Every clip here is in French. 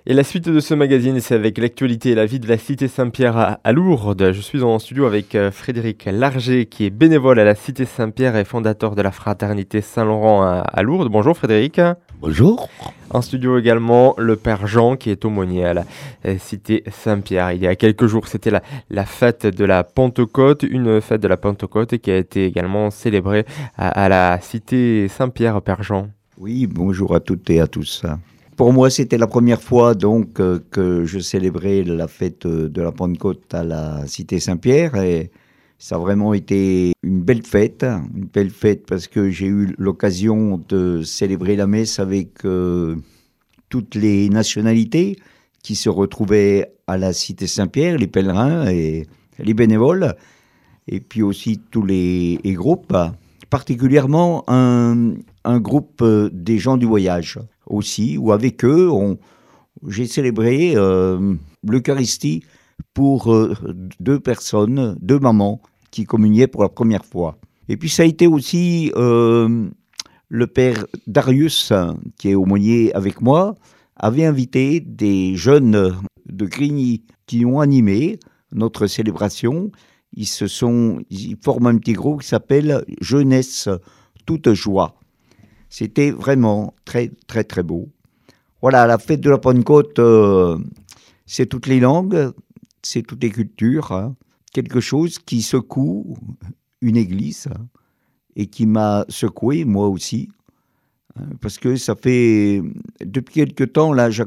Et la suite de ce magazine, c'est avec l'actualité et la vie de la Cité Saint-Pierre à Lourdes. Je suis en studio avec Frédéric Larger, qui est bénévole à la Cité Saint-Pierre et fondateur de la fraternité Saint-Laurent à Lourdes. Bonjour Frédéric. Bonjour. En studio également, le père Jean, qui est aumônier à la Cité Saint-Pierre. Il y a quelques jours, c'était la fête de la Pentecôte, une fête de la Pentecôte qui a été également célébrée à la Cité Saint-Pierre, père Jean. Oui, bonjour à toutes et à tous. Pour moi, c'était la première fois donc que je célébrais la fête de la Pentecôte à la Cité Saint-Pierre et ça a vraiment été une belle fête parce que j'ai eu l'occasion de célébrer la messe avec toutes les nationalités qui se retrouvaient à la Cité Saint-Pierre, les pèlerins et les bénévoles, et puis aussi tous les groupes, particulièrement un groupe des gens du voyage aussi, où avec eux, j'ai célébré l'Eucharistie pour deux personnes, deux mamans qui communiaient pour la première fois. Et puis ça a été aussi le père Darius, qui est aumônier avec moi, avait invité des jeunes de Grigny qui ont animé notre célébration. Ils forment un petit groupe qui s'appelle Jeunesse toute joie. C'était vraiment très, très, très beau. Voilà, la fête de la Pentecôte, c'est toutes les langues, c'est toutes les cultures. Hein. Quelque chose qui secoue une église et qui m'a secoué, moi aussi. Parce que ça fait, depuis quelque temps, là, je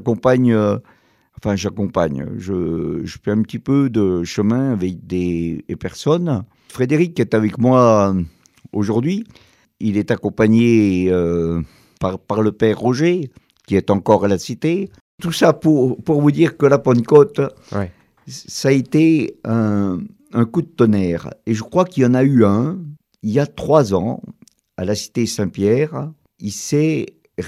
fais un petit peu de chemin avec des personnes. Frédéric est avec moi aujourd'hui. Il est accompagné par le père Roger, qui est encore à la Cité. Tout ça pour vous dire que la Pentecôte, ouais, ça a été un coup de tonnerre. Et je crois qu'il y en a eu un, il y a 3 ans, à la Cité Saint-Pierre. Il s'est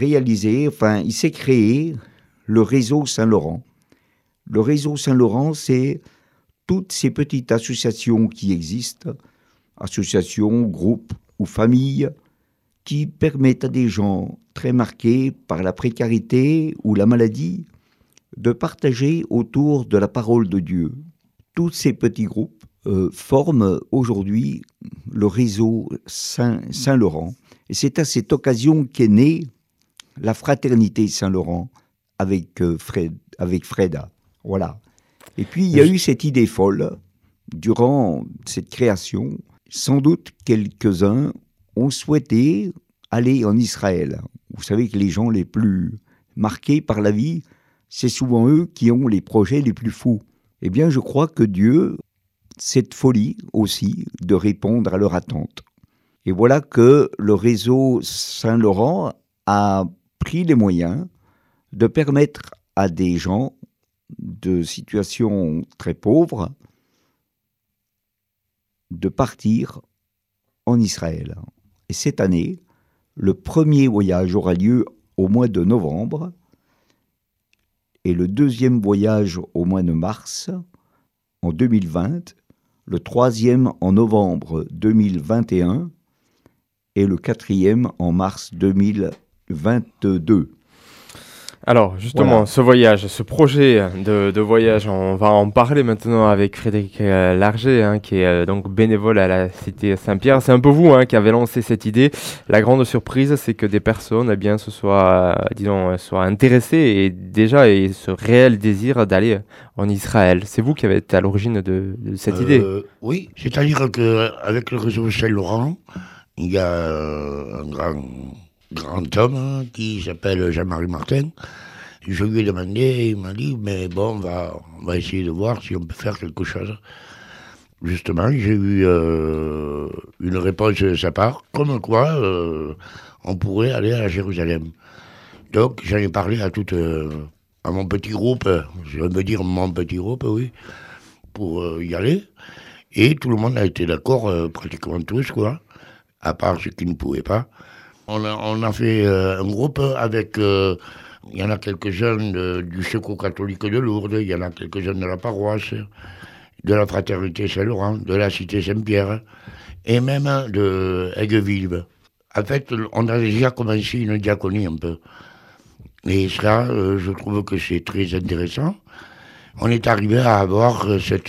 créé le réseau Saint-Laurent. Le réseau Saint-Laurent, c'est toutes ces petites associations qui existent, associations, groupes ou familles, qui permettent à des gens très marqués par la précarité ou la maladie de partager autour de la parole de Dieu. Tous ces petits groupes forment aujourd'hui le réseau Saint-Laurent. Et c'est à cette occasion qu'est née la fraternité Saint-Laurent avec Freda. Voilà. Et puis il y a eu cette idée folle durant cette création. Sans doute quelques-uns ont souhaité aller en Israël. Vous savez que les gens les plus marqués par la vie, c'est souvent eux qui ont les projets les plus fous. Eh bien, je crois que Dieu, cette folie aussi de répondre à leur attente. Et voilà que le réseau Saint-Laurent a pris les moyens de permettre à des gens de situations très pauvres de partir en Israël. Et cette année, le premier voyage aura lieu au mois de novembre et le deuxième voyage au mois de mars en 2020, le troisième en novembre 2021 et le quatrième en mars 2022. Alors justement, voilà. Ce voyage, ce projet de voyage, on va en parler maintenant avec Frédéric Larger, qui est donc bénévole à la Cité Saint-Pierre. C'est un peu vous qui avez lancé cette idée. La grande surprise, c'est que des personnes soient intéressées et déjà et ce réel désir d'aller en Israël. C'est vous qui avez été à l'origine de cette idée. Oui, c'est-à-dire qu'avec le réseau Saint-Laurent, il y a un grand homme qui s'appelle Jean-Marie Martin. Je lui ai demandé, il m'a dit, mais bon, on va essayer de voir si on peut faire quelque chose. Justement, j'ai eu une réponse de sa part, comme quoi on pourrait aller à Jérusalem. Donc, j'en ai parlé à mon petit groupe, je veux dire mon petit groupe, oui, pour y aller. Et tout le monde a été d'accord, pratiquement tous, quoi, à part ceux qui ne pouvaient pas. On a fait un groupe avec, il y en a quelques jeunes du Secours catholique de Lourdes, il y en a quelques jeunes de la paroisse, de la fraternité Saint-Laurent, de la Cité Saint-Pierre, et même de Aigueville. En fait, on a déjà commencé une diaconie un peu. Et ça, je trouve que c'est très intéressant. On est arrivé à avoir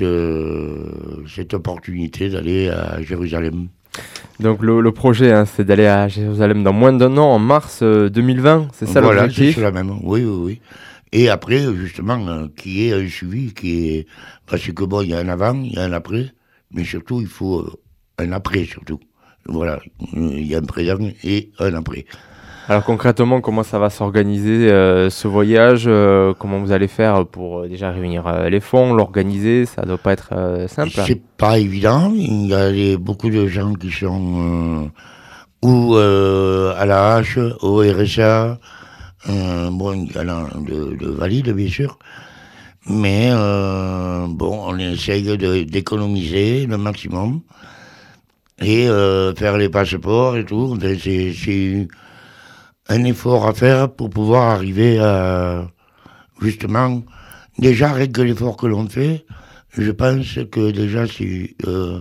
cette opportunité d'aller à Jérusalem. Donc le projet, hein, c'est d'aller à Jérusalem dans moins d'un an, en mars 2020, c'est ça Voilà, l'objectif? c'est la même. Oui, oui, oui. Et après, justement, qu'il y ait un suivi, parce que bon, il y a un avant, il y a un après, mais surtout, il faut un après, surtout. Voilà, il y a un présent et un après. Alors concrètement, comment ça va s'organiser ce voyage? Comment vous allez faire pour déjà réunir les fonds, l'organiser? Ça doit pas être simple. C'est pas évident. Il y a beaucoup de gens qui sont ou à la hache, au RSA, bon, il y en a de valides, bien sûr. Mais bon, on essaye d'économiser le maximum et faire les passeports et tout. C'est un effort à faire pour pouvoir arriver à, justement, déjà, avec l'effort que l'on fait, je pense que déjà c'est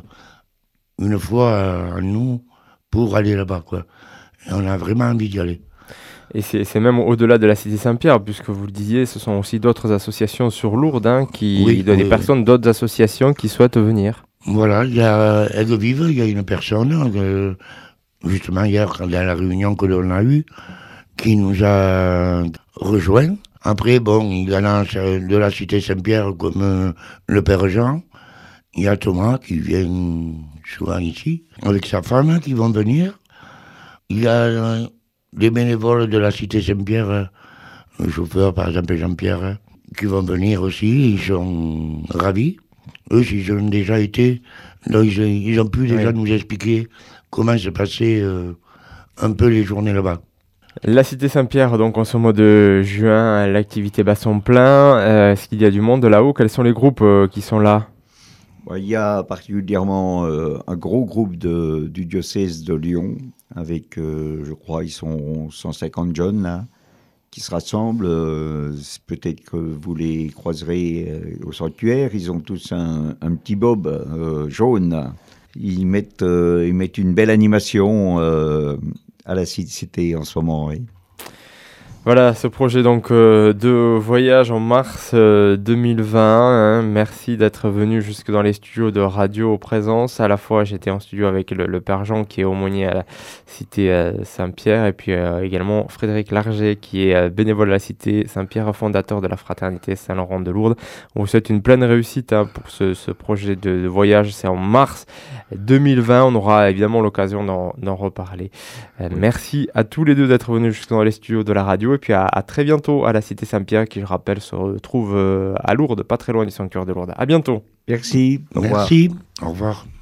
une fois à nous pour aller là-bas, quoi. Et on a vraiment envie d'y aller. Et c'est même au-delà de la Cité Saint-Pierre, puisque vous le disiez, ce sont aussi d'autres associations sur Lourdes, hein, Oui, des oui, oui. personnes d'autres associations qui souhaitent venir. Voilà, il y a Aigues-Vives, il y a une personne, justement hier, dans la réunion que l'on a eue, qui nous a rejoints. Après, bon, il y en a de la Cité Saint-Pierre comme le Père Jean. Il y a Thomas qui vient souvent ici, avec sa femme qui vont venir. Il y a des bénévoles de la Cité Saint-Pierre, le chauffeur par exemple Jean-Pierre, qui vont venir aussi, ils sont ravis. Eux, ils ont déjà été, donc ils ont pu déjà nous expliquer comment se passaient un peu les journées là-bas. La Cité Saint-Pierre, donc en ce mois de juin, l'activité bat son plein. Est-ce qu'il y a du monde là-haut? Quels sont les groupes qui sont là? Il y a particulièrement un gros groupe du diocèse de Lyon, avec, je crois, ils sont 150 jeunes là, qui se rassemblent. Peut-être que vous les croiserez au sanctuaire. Ils ont tous un petit bob jaune. Ils mettent une belle animation à la cité en ce moment. Oui. Voilà, ce projet donc de voyage en mars 2020. Hein. Merci d'être venu jusque dans les studios de Radio Présence. À la fois, j'étais en studio avec le Père Jean qui est aumônier à la Cité Saint-Pierre et puis également Frédéric Larger qui est bénévole à la Cité Saint-Pierre, fondateur de la Fraternité Saint-Laurent de Lourdes. On vous souhaite une pleine réussite pour ce projet de voyage. C'est en mars 2020. On aura évidemment l'occasion d'en reparler. Merci à tous les deux d'être venus jusque dans les studios de la radio. Et puis à très bientôt à la Cité Saint-Pierre qui, je rappelle, se retrouve à Lourdes, pas très loin du sanctuaire de Lourdes. À bientôt. Merci. Merci. Au revoir.